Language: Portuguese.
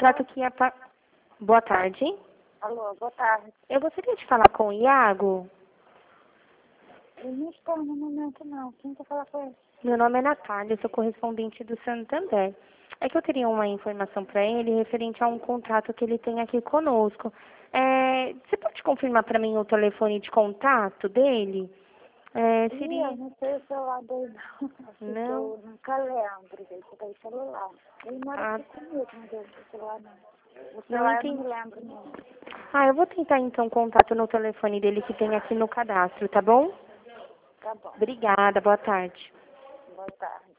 contrato que ia... Boa tarde. Alô, boa tarde. Eu gostaria de falar com o Iago. Ele não está no momento, não. Quem quer falar com ele? Meu nome é Natália, eu sou correspondente do Santander. É que eu teria uma informação para ele referente a um contrato que ele tem aqui conosco. Você pode confirmar para mim o telefone de contato dele? Seria... Eu não sei o celular dele, não. Não? Eu nunca lembro dele, porque tem celular. Ele mora aqui comigo, não deu o celular, não. O celular eu não me lembro, não. Eu vou tentar então contato no telefone dele que tem aqui no cadastro, tá bom? Tá bom. Obrigada, boa tarde. Boa tarde.